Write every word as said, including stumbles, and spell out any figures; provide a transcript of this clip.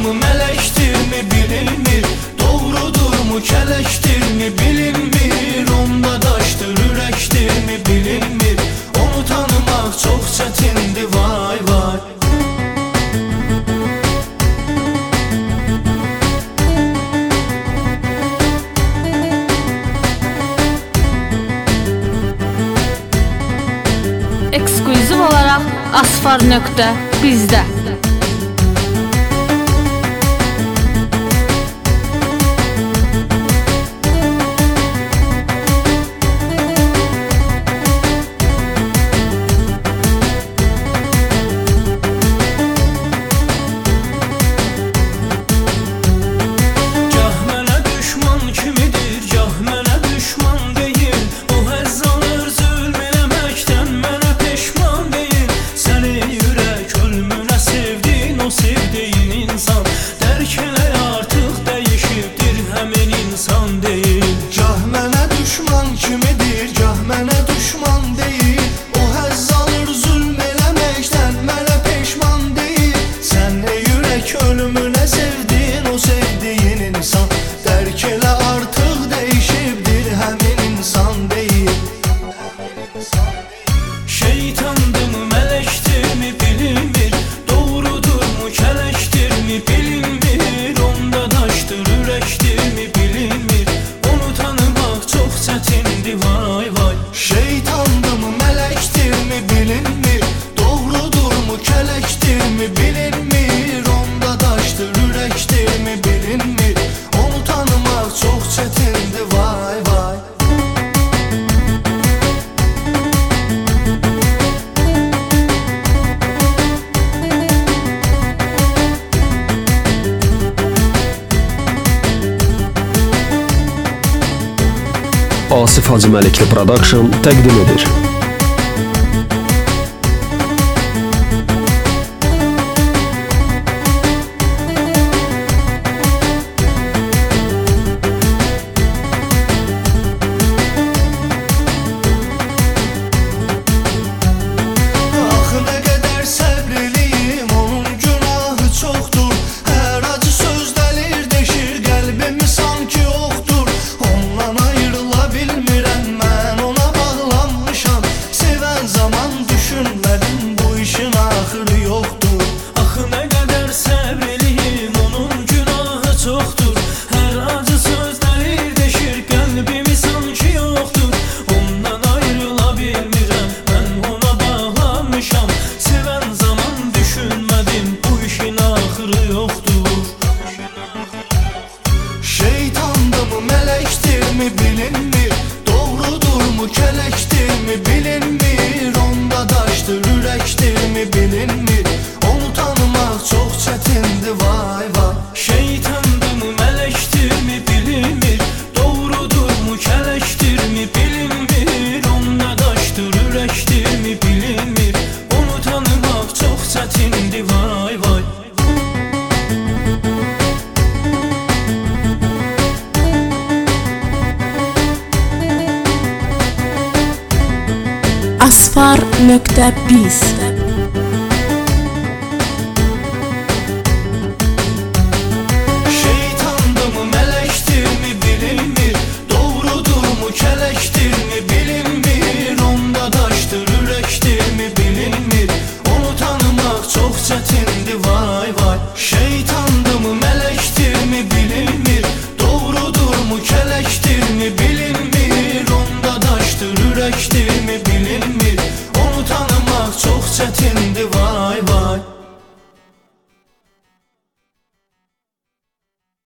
mı, melektir mi bilinmir. Doğrudur mu, keleştir mi bilinmir. Onda daşdır, ürəkdir mi bilinmir. Onu tanımaq çox çətindir, vay vay. Eksklüziv olaraq Asfar nöqtə bizdə. Ölümüne sevdiğin o sevdiğin insan, dərk elə artıq dəyişibdir, həmin insan deyil. Şeytandır mı, melektir mi bilinmir. Doğrudur mu, keleştir mi bilinmir. Onda daşdır, ürəkdir mi bilinmir. Onu tanımaq çox çətindir, vay vay. Şeytandır mı, melektir mi bilinmir. Doğrudur mu, keleştir mi bilinmir. Onda daşdır, ürəkdir mi bilinmir. Onu tanımaq çox çətindir, vay vay. Asif Hacıməlikli Production təqdim edir. Şeytandır mı, melektir mi bilinmir. Doğrudur mu, keleştir mi bilinmir. Onda daşdır, ürəkdir mi bilinmir. Onu tanımaq çox çətindir, vay vay. Şeytandır mı, melektir mi bilinmir. Doğrudur mu, keleştir mi bilinmir. Onda daşdır, ürəkdir mi bilinmir. Onu tanımaq çox çətindir, vay vay. Asfar nöqtə biz. Şeytandır mı, melektir mi bilinmir. Doğrudur mu, keleştir mi bilinmir. Onda daşdır, ürəkdir mi bilinmir. Onu tanımaq çox çətindir, vay vay. Şeytandır mı, melektir mi bilinmir. Doğrudur mu, keleştir mi bilinmir. Onda daşdır, ürəkdir